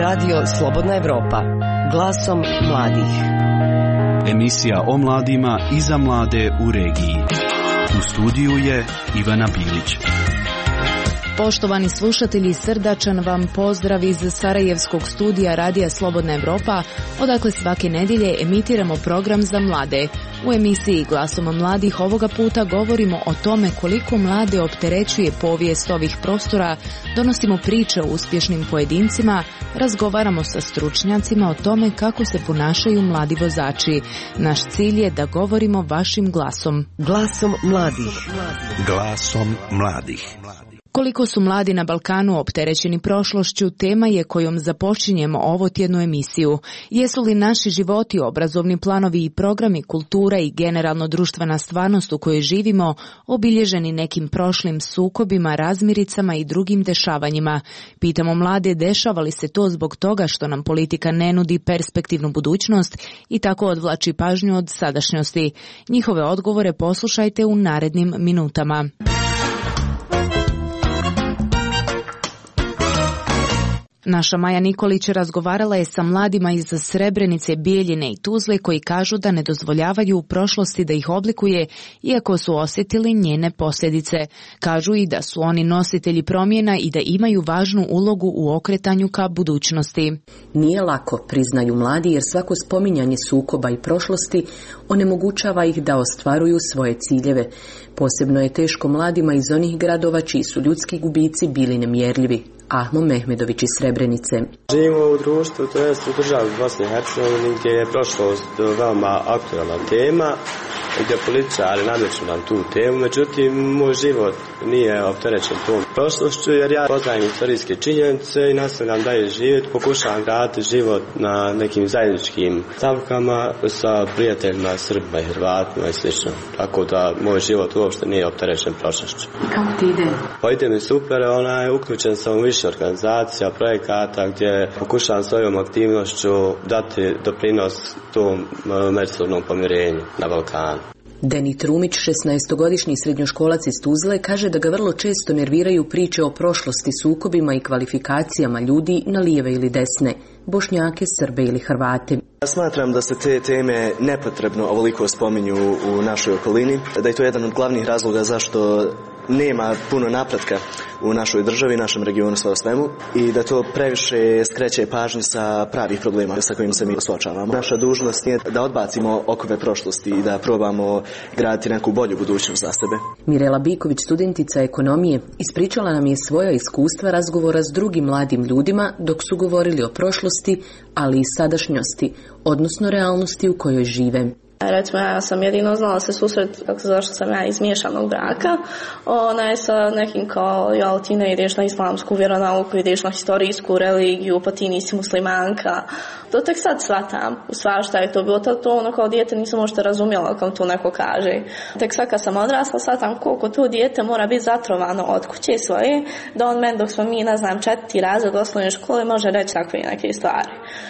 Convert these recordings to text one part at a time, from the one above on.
Radio Slobodna Evropa. Glasom mladih. Emisija o mladima i za mlade u regiji. U studiju je Ivana Bilić. Poštovani slušatelji, srdačan vam pozdrav iz Sarajevskog studija Radija Slobodna Evropa, odakle svake nedjelje emitiramo program za mlade. U emisiji Glasom mladih ovoga puta govorimo o tome koliko mlade opterećuje povijest ovih prostora, donosimo priče o uspješnim pojedincima, razgovaramo sa stručnjacima o tome kako se ponašaju mladi vozači. Naš cilj je da govorimo vašim glasom. Glasom mladih. Glasom mladih. Koliko su mladi na Balkanu opterećeni prošlošću, tema je kojom započinjemo ovotjednu emisiju. Jesu li naši životi, obrazovni planovi i programi, kultura i generalno društvena stvarnost u kojoj živimo obilježeni nekim prošlim sukobima, razmiricama i drugim dešavanjima? Pitamo mlade, dešava li se to zbog toga što nam politika ne nudi perspektivnu budućnost i tako odvlači pažnju od sadašnjosti? Njihove odgovore poslušajte u narednim minutama. Naša Maja Nikolić razgovarala je sa mladima iz Srebrenice, Bijeljine i Tuzle koji kažu da ne dozvoljavaju u prošlosti da ih oblikuje, iako su osjetili njene posljedice. Kažu i da su oni nositelji promjena i da imaju važnu ulogu u okretanju ka budućnosti. Nije lako, priznaju mladi, jer svako spominjanje sukoba i prošlosti onemogućava ih da ostvaruju svoje ciljeve. Posebno je teško mladima iz onih gradova čiji su ljudski gubici bili nemjerljivi. Ahmo Mehmedović iz Srebrenice. Živimo u društvu, to jest u državi Bosne i Hercegovine, gdje je prošlost veoma aktualna tema, gdje političari nameću nam tu temu, međutim moj život nije opterećen tom prošlošću, jer ja poznajem istorijske činjenice i nastavljam dalje živjeti, pokušavam graditi život na nekim zajedničkim stavkama sa prijateljima, Srbima i Hrvatima i slično. Tako da moj život uopšte nije opterećen prošlošću. Kako ti ide? Pa ide mi super, uključen sam u više organizacija, projekata gdje pokušavam svojom aktivnošću dati doprinos tom međusobnom pomirenju na Balkanu. Deni Trumić, 16-godišnji srednjoškolac iz Tuzle, kaže da ga vrlo često nerviraju priče o prošlosti, sukobima i kvalifikacijama ljudi na lijeve ili desne, Bošnjake, Srbe ili Hrvate. Ja smatram da se te teme nepotrebno ovoliko spominju u našoj okolini, da je to jedan od glavnih razloga zašto nema puno napretka u našoj državi, našem regionu, sve o svemu, i da to previše skreće pažnju sa pravih problema sa kojim se mi suočavamo. Naša dužnost je da odbacimo okove prošlosti i da probamo graditi neku bolju budućnost za sebe. Mirela Biković, studentica ekonomije, ispričala nam je svoja iskustva razgovora s drugim mladim ljudima dok su govorili o prošlosti, ali i sadašnjosti, odnosno realnosti u kojoj žive. Recimo, ja sam jedino znala se susret zašto sam ja iz miješanog braka. Ona je sa nekim kao, ti ne ideš na islamsku vjeronauku, ideš na historijsku religiju, pa ti nisi muslimanka. To tek sad shvatam, u stvari šta je to bilo. To kao dijete nisam možda razumjela kao to neko kaže. Tek sad kad sam odrasla, shvatam koliko to dijete mora biti zatrovano od kuće svoje, da on meni dok smo mi, 4. razred osnovne škole može reći takve neke stvari.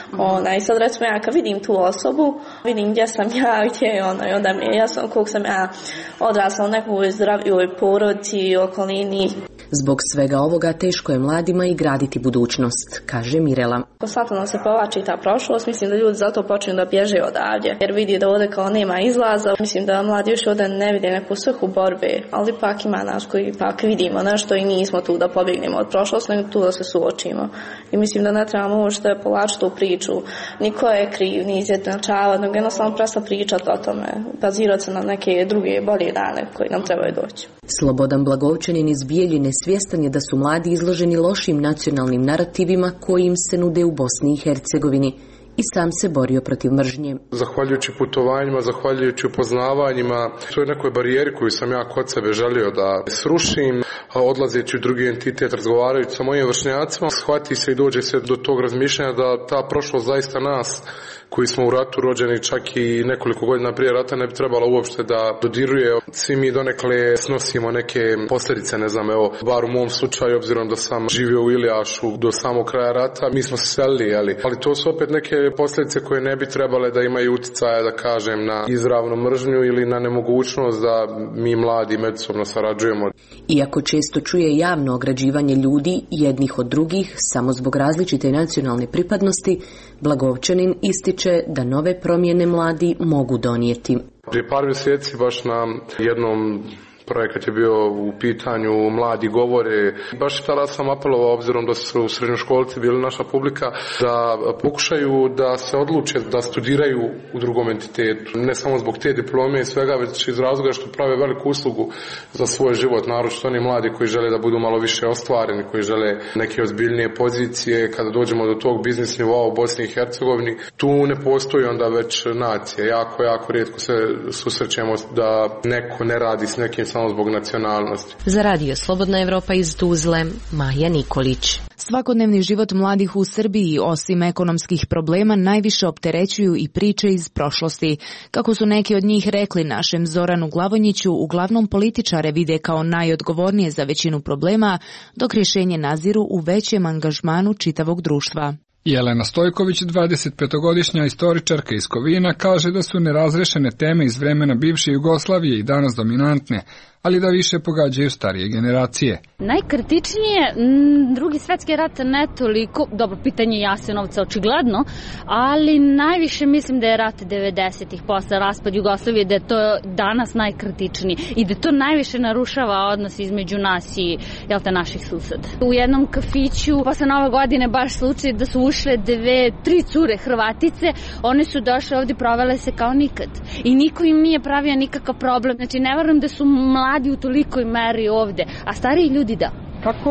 I sad recimo ja kad vidim tu osobu, vidim gdje sam ja, i onda mi je jasno koliko sam ja odrasla u nekoj zdravijoj porodici i okolini. Zbog svega ovoga teško je mladima i graditi budućnost, kaže Mirela. Svato nam se povlači ta prošlost, mislim da ljudi zato počinju da bježe odavdje, jer vidi da ovdje kao nema izlaza. Mislim da mladi još ovdje ne vide neku svrhu borbe, ali ipak ima nas koji ipak vidimo nešto i nismo tu da pobjegnemo od prošlosti, nego tu da se suočimo. I mislim da ne trebamo možda povlačiti tu priču, niko je kriv, ni izjednačavati, nego jednostavno prosto pričati o tome, bazirati se na neke druge bolje dane koji nam trebaju doći. Slobodan Blagovčanin iz Bijeljine svjestan je da su mladi izloženi lošim nacionalnim narativima koji im se nude u Bosni i Hercegovini i sam se borio protiv mržnje. Zahvaljujući putovanjima, zahvaljujući upoznavanjima, to je nekoj barijeri koju sam ja kod sebe želio da srušim, odlazeći u drugi entitet, razgovarajući sa mojim vršnjacima, shvati se i dođe se do tog razmišljanja da ta prošlost zaista nas koji smo u ratu rođeni čak i nekoliko godina prije rata ne bi trebalo uopšte da dodiruje. Svi mi donekle snosimo neke posljedice, ne znam, evo, bar u mom slučaju, obzirom da sam živio u Ilijašu do samog kraja rata, mi smo se selili, ali to su opet neke posljedice koje ne bi trebale da imaju utjecaja, da kažem, na izravnu mržnju ili na nemogućnost da mi mladi međusobno sarađujemo. Iako često čuje javno ograđivanje ljudi jednih od drugih samo zbog različite nacionalne pripadnosti, Blagovčanin ističe da nove promjene mladi mogu donijeti. Prije par mjeseci baš na jednom projekat je bio u pitanju Mladi govore. Baš tada sam apelovao, obzirom da su srednjoškolci bili naša publika, da pokušaju da se odluče da studiraju u drugom entitetu. Ne samo zbog te diplome i svega, već iz razloga što prave veliku uslugu za svoj život, naročito oni mladi koji žele da budu malo više ostvareni, koji žele neke ozbiljnije pozicije. Kada dođemo do tog biznis nivoa u Bosni i Hercegovini, tu ne postoji onda već nacija. Jako rijetko se susrećemo da neko ne radi s nekim samo zbog nacionalnosti. Za Radio Slobodna Evropa iz Tuzle, Maja Nikolić. Svakodnevni život mladih u Srbiji, osim ekonomskih problema, najviše opterećuju i priče iz prošlosti. Kako su neki od njih rekli našem Zoranu Glavonjiću, uglavnom političare vide kao najodgovornije za većinu problema, dok rješenje naziru u većem angažmanu čitavog društva. Jelena Stojković, 25-godišnja istoričarka iz Kovina, kaže da su nerazrešene teme iz vremena bivše Jugoslavije i danas dominantne, ali da više pogađaju starije generacije. Najkritičnije, Drugi svjetski rat ne toliko, dobro, pitanje Jasenovca očigledno, ali najviše mislim da je rat 90-ih posle raspad Jugoslavije, da je to danas najkritičniji i da to najviše narušava odnos između nas i naših suseda. U jednom kafiću posle Nove godine baš slučaj da su ušle 2-3 cure Hrvatice, one su došle ovdje, provele se kao nikad i niko im nije pravio nikakav problem. Znači ne verujem da su mladi u tolikoj meri ovde, a stariji ljudi da. Kako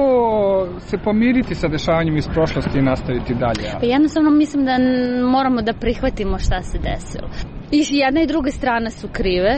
se pomiriti sa dešavanjem iz prošlosti i nastaviti dalje? Pa jednostavno mislim da moramo da prihvatimo šta se desilo. I jedna i druga strana su krive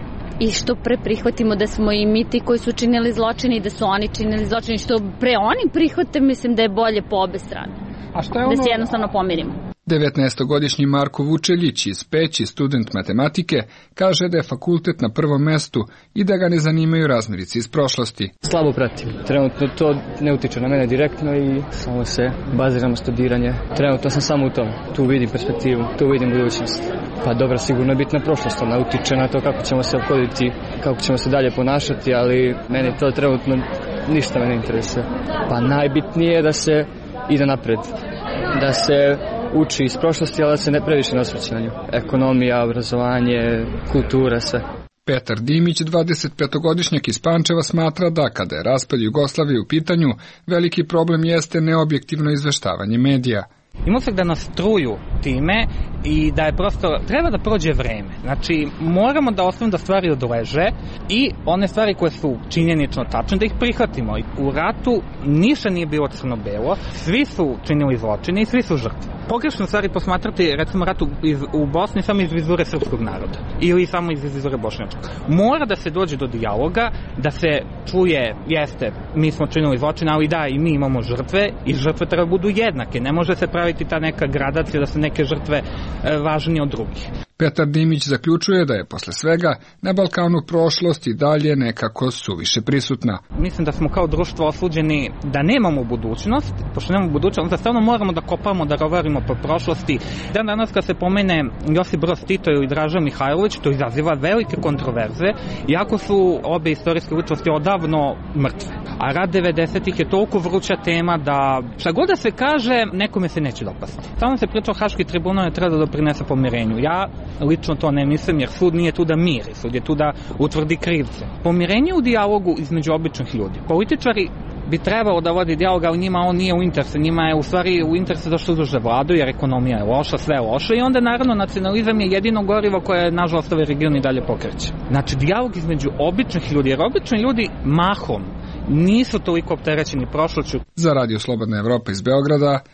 i što pre prihvatimo da smo i mi ti koji su činili zločine i da su oni činili zločine, što pre oni prihvate, mislim da je bolje po obe strane. A šta je ono... Da se jednostavno pomirimo. 19-godišnji Marko Vučeljić iz Peći, student matematike, kaže da je fakultet na prvom mestu i da ga ne zanimaju razmirici iz prošlosti. Slabo pratim. Trenutno to ne utiče na mene direktno i samo se baziram na studiranje. Trenutno sam samo u tom. Tu vidim perspektivu, tu vidim budućnost. Pa dobro, sigurno je bitna prošlost, ona utiče na to kako ćemo se ophoditi, kako ćemo se dalje ponašati, ali meni to trenutno ništa me ne interesuje. Pa najbitnije je da se ide napred, da se uči iz prošlosti, ali da se ne previše nasvrće na nju. Ekonomija, obrazovanje, kultura, sve. Petar Dimić, 25-godišnjak iz Pančeva, smatra da kada je raspad Jugoslavije u pitanju, veliki problem jeste neobjektivno izveštavanje medija. Imao se da nas truju time i da je prosto, treba da prođe vreme. Znači, moramo da ostavimo da stvari odleže i one stvari koje su činjenično tačne, da ih prihvatimo. U ratu ništa nije bilo crno-belo, svi su činili zločine i svi su žrtve. Pogrešno stvari posmatrati, recimo, rat u Bosni samo iz vizure srpskog naroda ili samo iz vizure bošnjačkog. Mora da se dođe do dijaloga, da se čuje, jeste, mi smo činili zločine, ali da, i mi imamo žrtve i žrtve treba budu jednake. Ne može se praviti ta neka gradacija da su neke žrtve važnije od drugih. Petar Dimić zaključuje da je posle svega na Balkanu prošlost i dalje nekako suviše prisutna. Mislim da smo kao društvo osuđeni da nemamo budućnost, pošto nemamo budućnost, da stvarno moramo da kopamo, da rovarimo po prošlosti. Danas kad se pomene Josip Broz Tito ili Draža Mihajlović, to izaziva velike kontroverze, iako su obe istorijske ličnosti odavno mrtve. A rat 90-ih je toliko vruća tema da šta god da se kaže, nekome se neće dopasti. Samo se priča o Haški tribunal, treba da doprinese pomirenju. Ja lično to ne mislim, jer sud nije tu da miri, sud je tu da utvrdi krivce. Pomirenje u dijalogu između običnih ljudi. Političari bi trebalo da vodi dijalog, ali njima on nije u interesu. Njima je u stvari u interesu da što duže vladu, jer ekonomija je loša, sve je loše i onda naravno nacionalizam je jedino gorivo koje nažalost ovaj region i dalje pokreće. Znači dijalog između običnih ljudi, jer obični ljudi mahom nisu toliko opterećeni prošlošću. Za Radio Slobodna Evropa iz Beograda,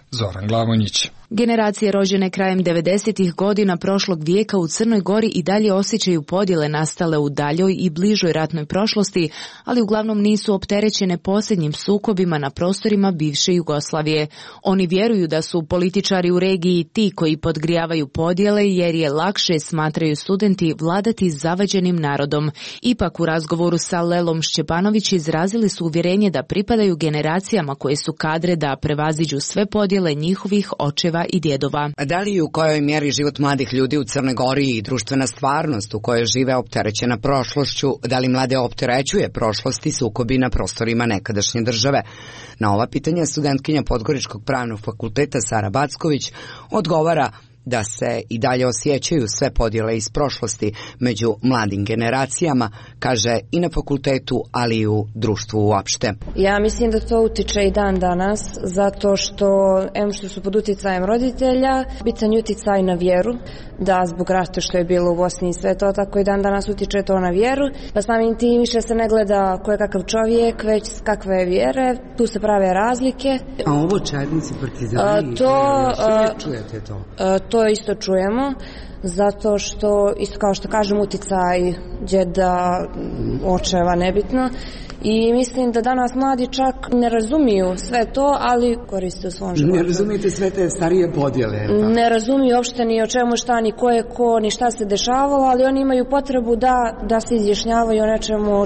Zoran Glavonjić. Generacije rođene krajem 90. godina prošlog vijeka u Crnoj Gori i dalje osjećaju podjele nastale u daljoj i bližoj ratnoj prošlosti, ali uglavnom nisu opterećene posljednjim sukobima na prostorima bivše Jugoslavije. Oni vjeruju da su političari u regiji ti koji podgrijavaju podjele jer je lakše, smatraju studenti, vladati zavađenim narodom. Ipak u razgovoru sa Lelom Šćepanović izrazili su uvjerenje da pripadaju generacijama koje su kadre da prevaziđu sve podjele njihovih očeva i djedova. Da li i u kojoj mjeri život mladih ljudi u Crnoj Gori i društvena stvarnost u kojoj žive opterećena prošlošću, da li mlade opterećuje prošlost i sukobi na prostorima nekadašnje države? Na ova pitanja studentkinja Podgoričkog pravnog fakulteta Sara Backović odgovara da se i dalje osjećaju sve podjele iz prošlosti među mladim generacijama, kaže i na fakultetu, ali i u društvu uopšte. Ja mislim da to utiče i dan danas, zato što su pod uticajem roditelja, bitan uticaj na vjeru, da zbog rata što je bilo u Bosni i sve to, tako i dan danas utiče to na vjeru, pa samim tim više se ne gleda ko je kakav čovjek, već kakve vjere, tu se prave razlike. A ovo četnici, partizani, čujete to? To isto čujemo, zato što, isto kao što kažem, uticaj djeda, očeva, nebitno. I mislim da danas mladi čak ne razumiju sve to, ali koriste u svom životu. Ne razumijete sve te starije podjele? Ne razumiju uopšte ni o čemu šta, ni ko je ko, ni šta se dešavalo, ali oni imaju potrebu da se izjašnjavaju o nečemu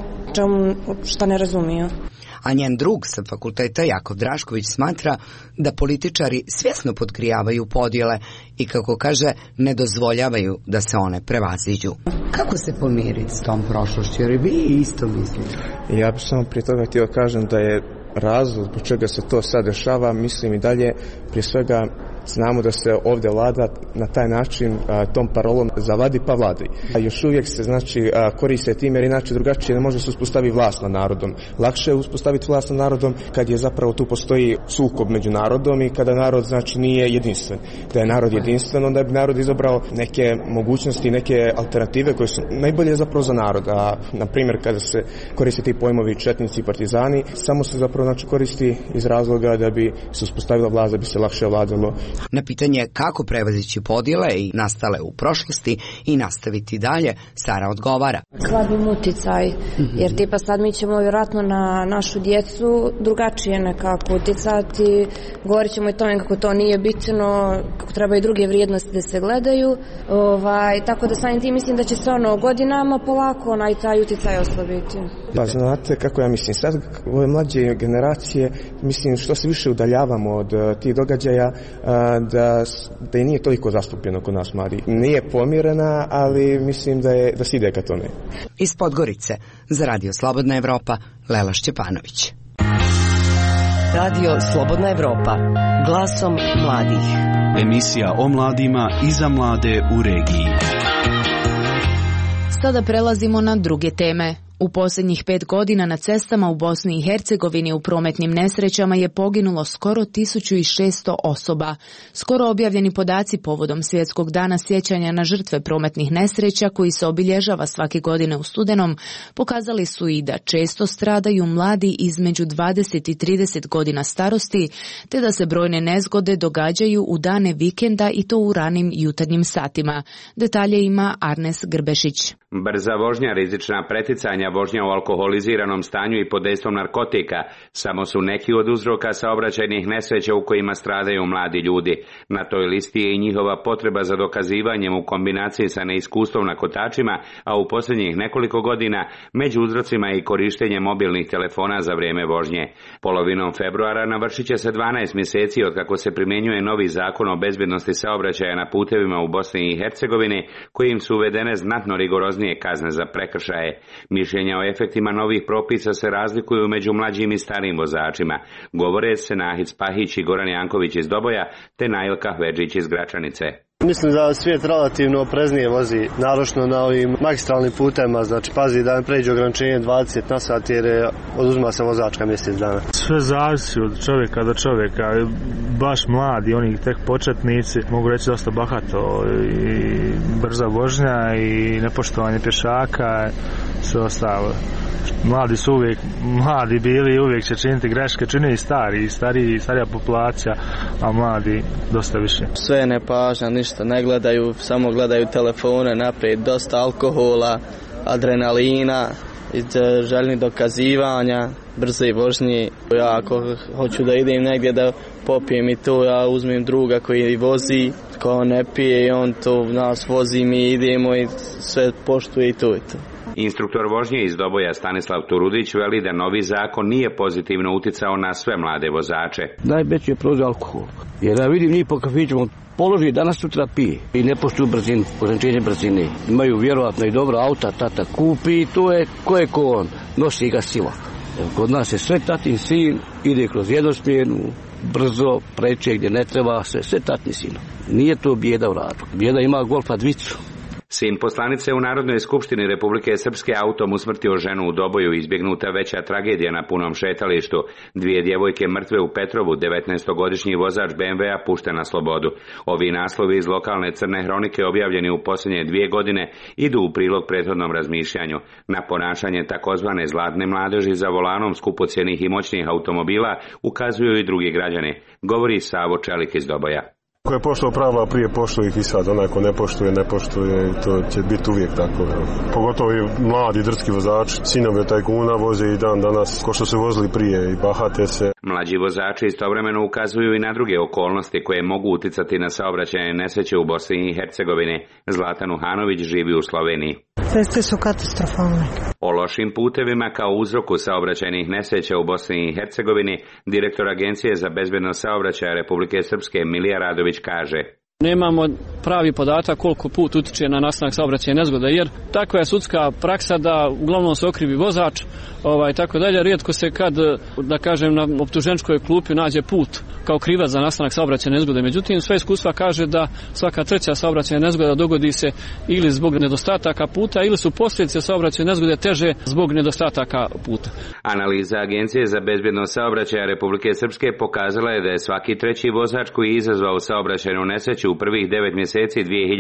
šta ne razumiju. A njen drug sa fakulteta Jakov Drašković smatra da političari svjesno podgrijavaju podjele i, kako kaže, ne dozvoljavaju da se one prevaziđu. Kako se pomiriti s tom prošlošću, jer vi isto mislite? Ja bih samo prije toga htio kažem da je razlog zbog čega se to sad dešava, mislim i dalje, prije svega znamo da se ovdje vlada na taj način tom parolom zavadi pa vladaj. Još uvijek se koriste tim jer inače drugačije ne može se uspostaviti vlast nad narodom. Lakše je uspostaviti vlast nad narodom kad je zapravo tu postoji sukob među narodom i kada narod nije jedinstven. Da je narod jedinstven, onda bi narod izabrao neke mogućnosti, neke alternative koje su najbolje zapravo za narod. A na primjer kada se koriste ti pojmovi četnici i partizani, samo se zapravo koristi iz razloga da bi se uspostavila vlast, da bi se lakše vladalo. Na pitanje kako prevazići podjele i nastale u prošlosti i nastaviti dalje, Sara odgovara. Slabim uticaj, jer tipa sad mi ćemo vjerojatno na našu djecu drugačije nekako uticati, govorit ćemo i tome kako to nije bitno, kako treba i druge vrijednosti da se gledaju, tako da samim tim mislim da će se godinama polako i taj uticaj oslabiti. Pa znate kako ja mislim, sad ove mlađe generacije, mislim što se više udaljavamo od tih događaja, da i nije toliko zastupljeno kod nas mladi. Nije pomirena, ali mislim da se ide ka tome. Iz Podgorice, za Radio Slobodna Evropa, Lela Šćepanović. Radio Slobodna Evropa, glasom mladih. Emisija o mladima i za mlade u regiji. Sada prelazimo na druge teme. U posljednjih 5 godina na cestama u Bosni i Hercegovini u prometnim nesrećama je poginulo skoro 1600 osoba. Skoro objavljeni podaci povodom Svjetskog dana sjećanja na žrtve prometnih nesreća, koji se obilježava svake godine u studenom, pokazali su i da često stradaju mladi između 20 i 30 godina starosti, te da se brojne nezgode događaju u dane vikenda i to u ranim jutarnjim satima. Detalje ima Arnes Grbešić. Brza vožnja, rizična preticanja, vožnja u alkoholiziranom stanju i pod dejstvom narkotika samo su neki od uzroka saobraćajnih nesreća u kojima stradaju mladi ljudi. Na toj listi je i njihova potreba za dokazivanjem u kombinaciji sa neiskustvom na kotačima, a u posljednjih nekoliko godina među uzrocima je i korištenje mobilnih telefona za vrijeme vožnje. Polovinom februara navršit će se 12 mjeseci od kako se primjenjuje novi zakon o bezbjednosti saobraćaja na putevima u Bosni i Hercegovini, kojim su uvedene znatno rigoroznije kazne za prekršaje. Mišljenja o efektima novih propisa se razlikuju među mlađim i starim vozačima. Govore Senahid Spahić i Goran Janković iz Doboja, te Nailka Hvedžić iz Gračanice. Mislim da svijet relativno opreznije vozi, naročno na ovim magistralnim putema, znači pazi da ne pređe ograničenje 20 na sat jer oduzma se vozačka mjesec dana. Sve zavisi od čovjeka do čovjeka, baš mladi, oni tek početnici, mogu reći dosta bahato, i brza vožnja i nepoštovanje pješaka, sve ostalo. Mladi su uvijek mladi bili, uvijek će činiti greške, čine i starija populacija, a mladi dosta više. Sve nepažnja, ništa ne gledaju, samo gledaju telefone naprijed, dosta alkohola, adrenalina, željni dokazivanja, brze vožnje. Ja ako hoću da idem negdje da popijem i to, ja uzmem druga koji vozi, ko ne pije i on to nas vozi, mi idemo i sve poštuje i to. Instruktor vožnje iz Doboja Stanislav Turudić veli da novi zakon nije pozitivno uticao na sve mlade vozače. Najveći je problem alkohol. Jer ja vidim njih po kafićima, položi danas sutra pije i ne poštuju brzinu, ograničenje brzine. Imaju vjerovatno i dobro auta, tata kupi i to je ko on, nosi ga sila. Kod nas je sve tatin sin, ide kroz jednosmjernu, brzo, preče gdje ne treba, sve tatin sin. Nije to bijeda u radu. Bijeda ima golfa dvicu. Sin poslanice u Narodnoj skupštini Republike Srpske autom usmrtio ženu u Doboju, izbjegnuta veća tragedija na punom šetalištu. 2 djevojke mrtve u Petrovu, 19-godišnji vozač BMW-a pušten na slobodu. Ovi naslovi iz lokalne crne hronike objavljeni u posljednje 2 godine idu u prilog prethodnom razmišljanju. Na ponašanje takozvane zlatne mladeži za volanom skupocjenih i moćnih automobila ukazuju i drugi građani, govori Savo Čelik iz Doboja. Ko je poštovao pravila prije, poštuje ih i sad. Onaj ko ne poštuje, to će biti uvijek tako. Pogotovo i mladi drski vozači, sinovi tajkuna voze i dan danas ko što se vozili prije i bahate se. Mlađi vozači istovremeno ukazuju i na druge okolnosti koje mogu uticati na saobraćajne nesreće u Bosni i Hercegovini. Zlatan Uhanović živi u Sloveniji. Ceste su katastrofalne. O lošim putevima kao uzroku saobraćajnih nesreća u Bosni i Hercegovini direktor Agencije za bezbednost saobraćaja Republike Srpske Milija Radović kaže: Nemamo pravi podatak koliko put utiče na nastanak saobraćajne nezgode, jer takva je sudska praksa da uglavnom se okrivi vozač, tako dalje. Rijetko se kad, da kažem, na optuženičkoj klupi nađe put kao krivac za nastanak saobraćajne nezgode. Međutim, sve iskustva kaže da svaka treća saobraćajna nezgoda dogodi se ili zbog nedostataka puta ili su posljedice saobraćajne nezgode teže zbog nedostataka puta. Analiza Agencije za bezbednost saobraćaja Republike Srpske pokazala je da je svaki treći vozač koji je izazvao saobraćajnu nesreću u prvih 9 mjeseci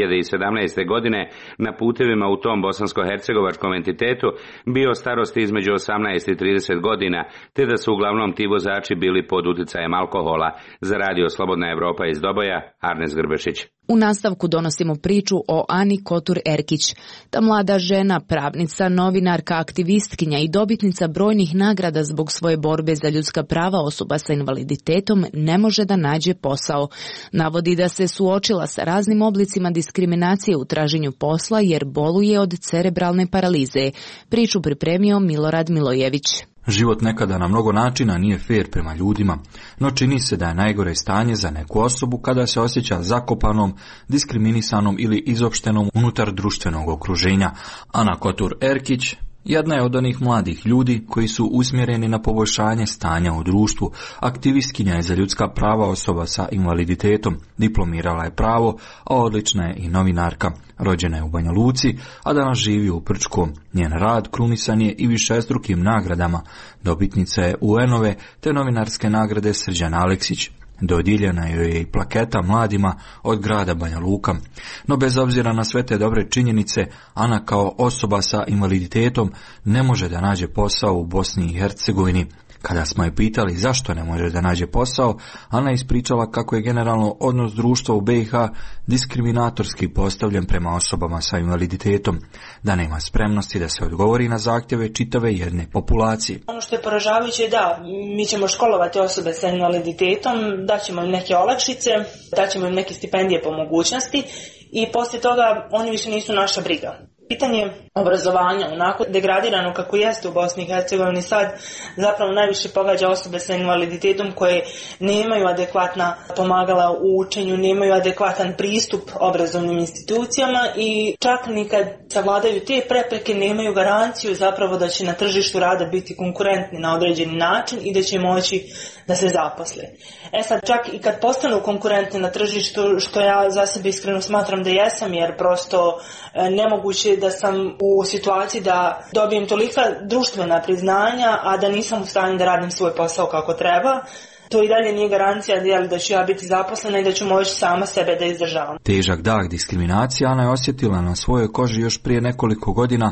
2017. godine na putevima u tom bosansko-hercegovačkom entitetu bio starosti između 18 i 30 godina, te da su uglavnom ti vozači bili pod uticajem alkohola. Za Radio Slobodna Evropa iz Doboja, Arnes Grbešić. U nastavku donosimo priču o Ani Kotur-Erkić. Ta mlada žena, pravnica, novinarka, aktivistkinja i dobitnica brojnih nagrada zbog svoje borbe za ljudska prava osoba sa invaliditetom ne može da nađe posao. Navodi da se suočila sa raznim oblicima diskriminacije u traženju posla jer boluje od cerebralne paralize. Priču pripremio Milorad Milojević. Život nekada na mnogo načina nije fair prema ljudima, no čini se da je najgore stanje za neku osobu kada se osjeća zakopanom, diskriminisanom ili izopštenom unutar društvenog okruženja. Ana Kotur-Erkić jedna je od onih mladih ljudi koji su usmjereni na poboljšanje stanja u društvu. Aktivistkinja je za ljudska prava osoba sa invaliditetom, diplomirala je pravo, a odlična je i novinarka. Rođena je u Banja Luci, a danas živi u Prčkom. Njen rad krunisan je i višestrukim nagradama. Dobitnica je UN-ove te novinarske nagrade Srđan Aleksić. Dodijeljena joj je i plaketa mladima od grada Banja Luka. No bez obzira na sve te dobre činjenice, Ana kao osoba sa invaliditetom ne može da nađe posao u Bosni i Hercegovini. Kada smo je pitali zašto ne može da nađe posao, Ana je ispričala kako je generalno odnos društva u BiH diskriminatorski postavljen prema osobama sa invaliditetom, da nema spremnosti da se odgovori na zahtjeve čitave jedne populacije. Ono što je poražavajuće je da mi ćemo školovati osobe sa invaliditetom, daćemo im neke olakšice, daćemo im neke stipendije po mogućnosti i poslije toga oni više nisu naša briga. Pitanje obrazovanja, onako degradirano kako jeste u Bosni i Hercegovini sad, zapravo najviše pogađa osobe sa invaliditetom koje nemaju adekvatna pomagala u učenju, nemaju adekvatan pristup obrazovnim institucijama i čak ni kad savladaju te prepreke nemaju garanciju zapravo da će na tržištu rada biti konkurentni na određeni način i da će moći da se zaposle. Sad čak i kad postanu konkurentni na tržištu, što ja za sebe iskreno smatram da jesam, jer prosto nemoguće da sam u situaciji da dobijem tolika društvena priznanja, a da nisam u stanju da radim svoj posao kako treba. To i dalje nije garancija da ću ja biti zaposlena i da ću moći sama sebe da izdržavam. Težak dah diskriminacije Ana je osjetila na svojoj koži još prije nekoliko godina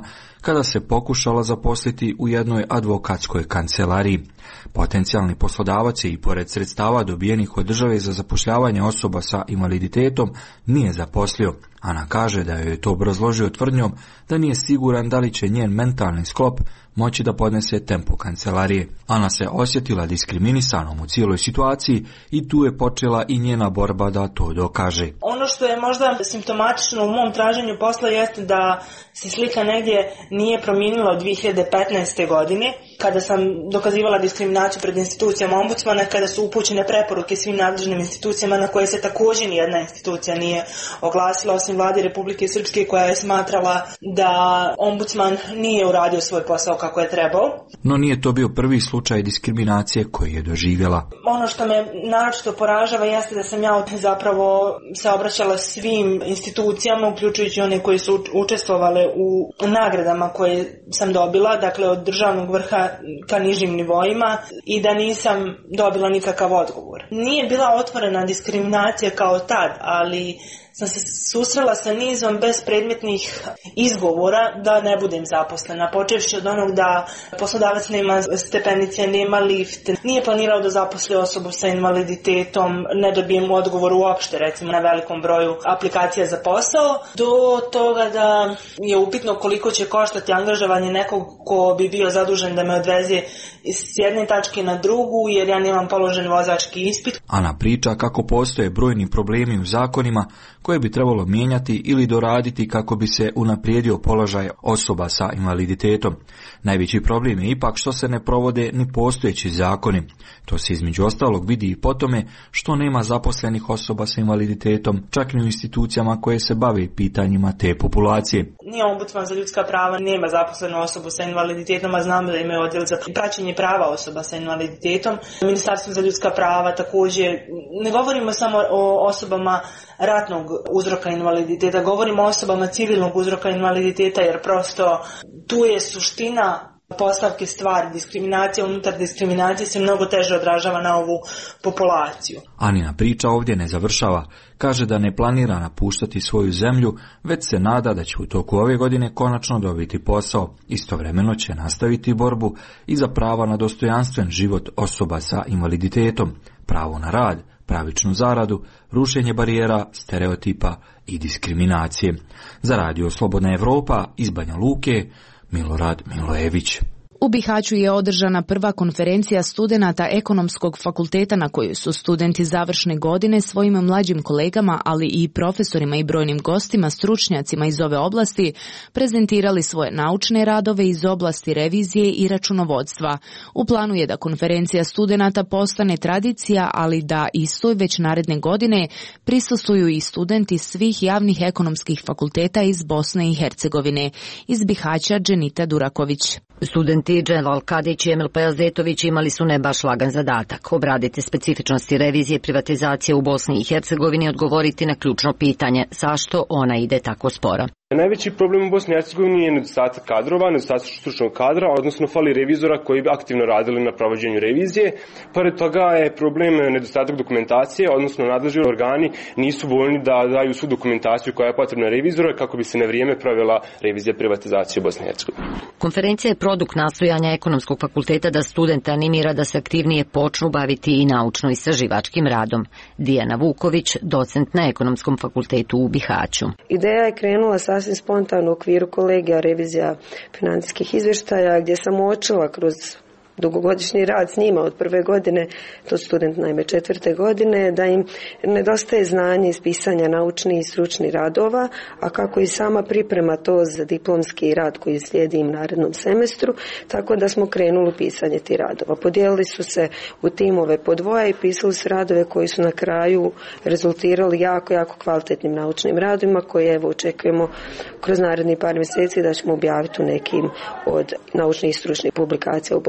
kada se pokušala zaposliti u jednoj advokatskoj kancelariji. Potencijalni poslodavac je i pored sredstava dobijenih od države za zapošljavanje osoba sa invaliditetom nije zaposlio. Ana kaže da joj je to obrazložio tvrdnjom da nije siguran da li će njen mentalni sklop moći da podnese tempo kancelarije. Ana se osjetila diskriminisanom u cijeloj situaciji i tu je počela i njena borba da to dokaže. Ono što je možda simptomatično u mom traženju posla jeste da se slika negdje nije promijenila od 2015. godine, kada sam dokazivala diskriminaciju pred institucijama ombudsmana, kada su upućene preporuke svim nadležnim institucijama na koje se također nijedna institucija nije oglasila, osim Vlade Republike Srpske koja je smatrala da ombudsman nije uradio svoj posao kako je trebao. No nije to bio prvi slučaj diskriminacije koji je doživjela. Ono što me naročito poražava jeste da sam ja zapravo se obraćala svim institucijama, uključujući one koje su učestvovale u nagradama koje sam dobila, dakle od državnog vrha ka nižim nivoima, i da nisam dobila nikakav odgovor. Nije bila otvorena diskriminacija kao tad, ali sam se susrela sa nizom bespredmetnih izgovora da ne budem zaposlena, počevši od onog da poslodavac nema stepenice, nema lift, nije planirao da zaposli osobu sa invaliditetom, ne dobijem odgovor uopšte, recimo na velikom broju aplikacija za posao, do toga da je upitno koliko će koštati angažovanje nekog ko bi bio zadužen da me odveze s jedne tačke na drugu, jer ja nemam položen vozački ispit. Ana priča kako postoje brojni problemi u zakonima koje bi trebalo mijenjati ili doraditi kako bi se unaprijedio položaj osoba sa invaliditetom. Najveći problem je ipak što se ne provode ni postojeći zakoni. To se između ostalog vidi i po tome što nema zaposlenih osoba sa invaliditetom, čak ni u institucijama koje se bave pitanjima te populacije. Nije ombudsman za ljudska prava, nema zaposlenu osobu sa invaliditetom, a znamo da imaju odjel za praćenje prava osoba sa invaliditetom. Ministarstvo za ljudska prava također, ne govorimo samo o osobama ratnog uzroka invaliditeta, govorimo o osobama civilnog uzroka invaliditeta, jer prosto tu je suština postavke stvari. Diskriminacija unutar diskriminacije se mnogo teže odražava na ovu populaciju. Anina priča ovdje ne završava. Kaže da ne planira napuštati svoju zemlju, već se nada da će u toku ove godine konačno dobiti posao. Istovremeno će nastaviti borbu i za prava na dostojanstven život osoba sa invaliditetom, pravo na rad, pravičnu zaradu, rušenje barijera, stereotipa i diskriminacije. Za Radio Slobodna Evropa iz Banja Luke, Milorad Milojević. U Bihaću je održana prva konferencija studenata Ekonomskog fakulteta na kojoj su studenti završne godine svojim mlađim kolegama, ali i profesorima i brojnim gostima, stručnjacima iz ove oblasti, prezentirali svoje naučne radove iz oblasti revizije i računovodstva. U planu je da konferencija studenata postane tradicija, ali da istoj već naredne godine prisustvuju i studenti svih javnih ekonomskih fakulteta iz Bosne i Hercegovine. Iz Bihaća Dženita Duraković. Studenti Dželal Kadić i Emil Pajazetović imali su ne baš lagan zadatak, obraditi specifičnosti revizije privatizacije u Bosni i Hercegovini i odgovoriti na ključno pitanje zašto ona ide tako sporo. Najveći problem u Bosni i Hercegovini je nedostatak kadrova, nedostatak stručnog kadra, odnosno fali revizora koji bi aktivno radili na provođenju revizije. Pored toga je problem nedostatak dokumentacije, odnosno nadležni organi nisu voljni da daju svu dokumentaciju koja je potrebna revizora kako bi se na vrijeme provela revizija privatizacije u Bosni i Hercegovini. Konferencija je produkt nastojanja Ekonomskog fakulteta da studente animira da se aktivnije počnu baviti i naučno-istraživačkim radom. Dijana Vuković, docent na Ekonomskom fakultetu u Bihaću. Ideja je krenula sasvim spontano u okviru kolegija revizija financijskih izvještaja, gdje sam uočila kroz dugogodišnji rad s njima od prve godine, to student naime 4. godine, da im nedostaje znanje iz pisanja naučnih i stručnih radova, a kako i sama priprema to za diplomski rad koji slijedi im narednom semestru, tako da smo krenuli u pisanje tih radova. Podijelili su se u timove po dvoje i pisali su radove koji su na kraju rezultirali jako kvalitetnim naučnim radovima koje evo očekujemo kroz naredni par mjeseci da ćemo objaviti u nekim od naučnih i stručnih publikacija u Bosni i Hercegovini.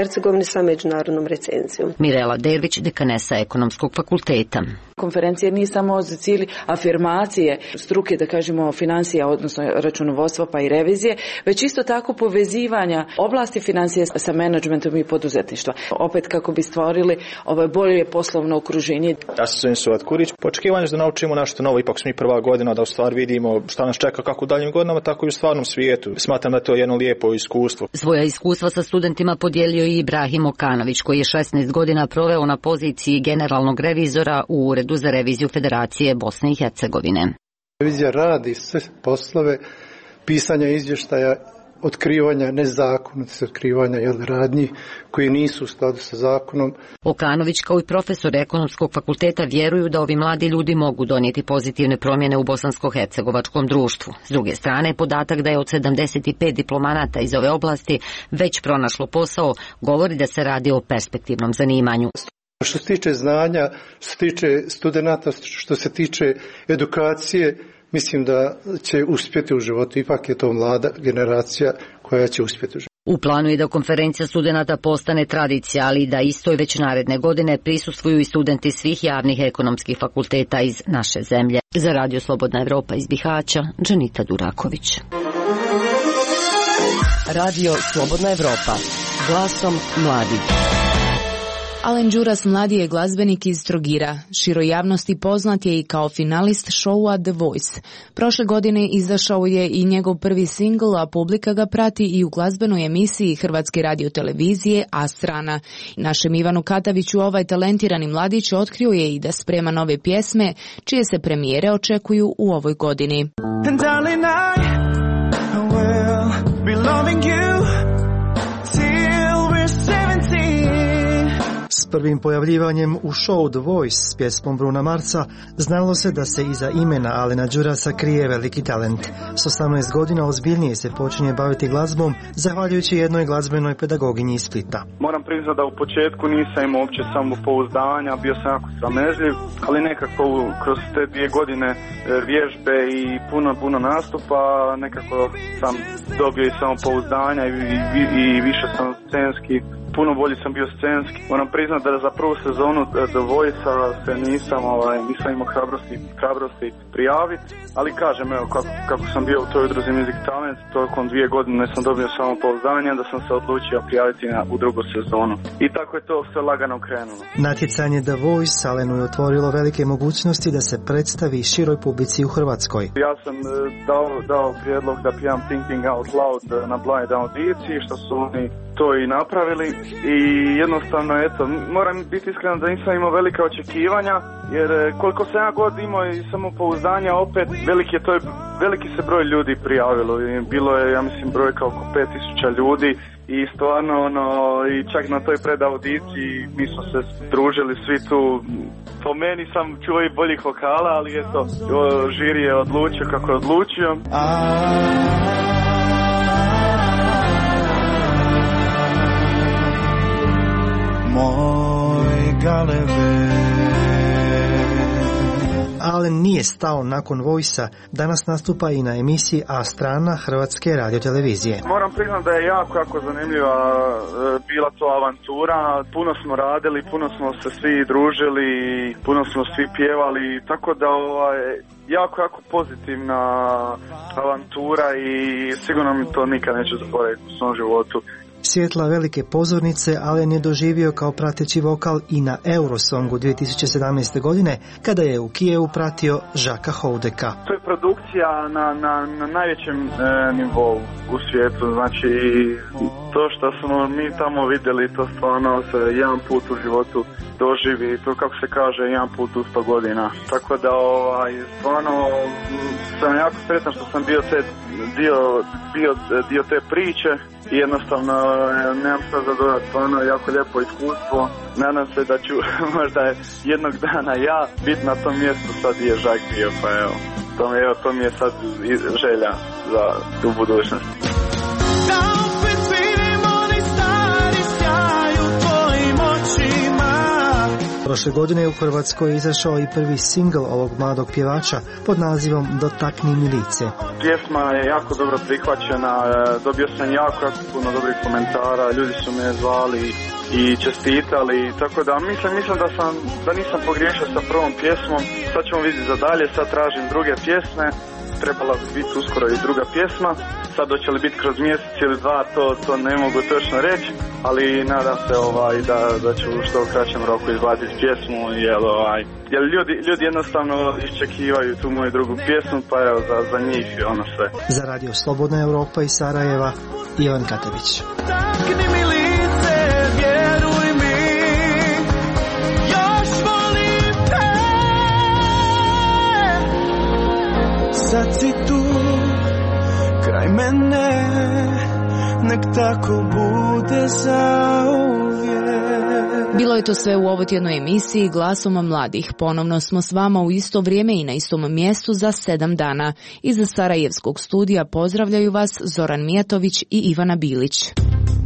Hercegovini sa međunarodnom recenzijom. Mirela Dervić, dekanesa Ekonomskog fakulteta. Konferencija nije samo za cilj afirmacije struke, da kažemo, financija, odnosno računovodstva pa i revizije, već isto tako povezivanja oblasti financije sa menadžmentom i poduzetništva. Opet kako bi stvorili bolje poslovno okruženje. Ja se zovem Suad Kurić. Po očekivanju da naučimo nešto novo, ipak smo i prva godina da u stvari vidimo šta nas čeka kako u daljim godinama, tako i u stvarnom svijetu. Smatram da je to jedno lijepo iskustvo. Svoja iskustva sa studentima podijelio i Ibrahim Okanović, koji je 16 godina proveo na poziciji generalnog revizora u Uredu za reviziju Federacije Bosne i Hercegovine. Revizija radi sve poslove pisanja izvještaja, otkrivanja nezakonitosti, otkrivanja radnji koji nisu u skladu sa zakonom. Okanović kao i profesor Ekonomskog fakulteta vjeruju da ovi mladi ljudi mogu donijeti pozitivne promjene u bosansko-hercegovačkom društvu. S druge strane, podatak da je od 75 diplomanata iz ove oblasti već pronašlo posao govori da se radi o perspektivnom zanimanju. Što se tiče znanja, što se tiče studenata, što se tiče edukacije, mislim da će uspjeti u životu. Ipak je to mlada generacija koja će uspjeti u životu. U planu je da konferencija studenata postane tradicija, ali i da istoj već naredne godine prisustvuju i studenti svih javnih ekonomskih fakulteta iz naše zemlje. Za Radio Slobodna Evropa iz Bihaća, Dženita Duraković. Radio Slobodna Evropa, glasom mladih. Alen Đuras mladi je glazbenik iz Trogira. Široj javnosti poznat je i kao finalist showa The Voice. Prošle godine izašao je i njegov prvi singl, a publika ga prati i u glazbenoj emisiji Hrvatske radiotelevizije Astrana. Našem Ivanu Kataviću ovaj talentirani mladić otkrio je i da sprema nove pjesme, čije se premijere očekuju u ovoj godini. And darling, I will be loving you till we're 17. S prvim pojavljivanjem u show The Voice s pjesmom Bruna Marsa znalo se da se iza imena Alena Đurasa krije veliki talent. S 18 godina ozbiljnije se počinje baviti glazbom zahvaljujući jednoj glazbenoj pedagoginji iz Splita. Moram priznati da u početku nisam imao uopće samopouzdanja, bio sam jako sramežljiv, ali nekako kroz te 2 godine vježbe i puno nastupa nekako sam dobio i samopouzdanja i više sam scenski. Puno bolji sam bio scenski. Moram priznati da za prvu sezonu The Voice-a se nisam imao hrabrosti prijaviti, ali kažem, evo, kako sam bio u toj udruzi Music Talent, tokom 2 godine sam dobio samopouzdanje, da sam se odlučio prijaviti u drugu sezonu. I tako je to sve lagano krenulo. Natjecanje The Voice Alenu je otvorilo velike mogućnosti da se predstavi široj publici u Hrvatskoj. Ja sam dao prijedlog da pjevam Thinking Out Loud na blind audiciji, što su oni to i napravili i jednostavno, eto, moram biti iskren da nisam imao velika očekivanja, jer koliko sam ja god imao i samopouzdanja, opet veliki se broj ljudi prijavilo i bilo je, ja mislim, brojka oko 5000 ljudi i stvarno, i čak na toj predaudiciji mi smo se družili svi tu. Po meni sam čuo i boljih vokala, ali eto, žiri je odlučio kako je odlučio. Moj galebe. Alen nije stao nakon Voice-a, danas nastupa i na emisiji Astrana Hrvatske radiotelevizije. Moram priznati da je jako zanimljiva bila to avantura, puno smo radili, puno smo se svi družili, puno smo svi pjevali, tako da jako pozitivna avantura i sigurno mi to nikad neću zaboraviti u svom životu. Svjetla velike pozornice Alen je doživio kao prateći vokal i na Eurosongu 2017. godine, kada je u Kijevu pratio Žaka Houdeka. To je produkcija na najvećem nivou u svijetu, znači to što smo mi tamo vidjeli, to stvarno se jedan put u životu doživi, to kako se kaže, jedan put u 100 godina. Tako da stvarno sam jako sretan što sam bio dio te priče i jednostavno nemam što za dodati, stvarno jako lijepo iskustvo. Nadam se da ću možda jednog dana ja biti na tom mjestu sad je Žak bio, pa evo, to mi je sad želja za tu budućnost. Prošle godine u Hrvatskoj je izašao i prvi singl ovog mladog pjevača pod nazivom Dotakni mi lice. Pjesma je jako dobro prihvaćena, dobio sam jako puno dobrih komentara, ljudi su me zvali i čestitali, tako da mislim da nisam pogriješio sa prvom pjesmom. Sad ćemo vidjeti za dalje, sad tražim druge pjesme, trebala bi biti uskoro i druga pjesma. Sad hoće li biti kroz mjesec ili dva, to ne mogu točno reći, ali nadam se da ću u što kraćem roku izbaciti pjesmu, jer ljudi jednostavno iščekivaju tu moju drugu pjesmu, pa evo za njih je ono sve. Za Radio Slobodna Europa iz Sarajeva, Ivan Katavić. Sad si tu, kraj mene, nek tako bude zauvijek. Bilo je to sve u ovoj tjednoj emisiji Glasom mladih. Ponovno smo s vama u isto vrijeme i na istom mjestu za 7 dana. Iza Sarajevskog studija pozdravljaju vas Zoran Mijatović i Ivana Bilić.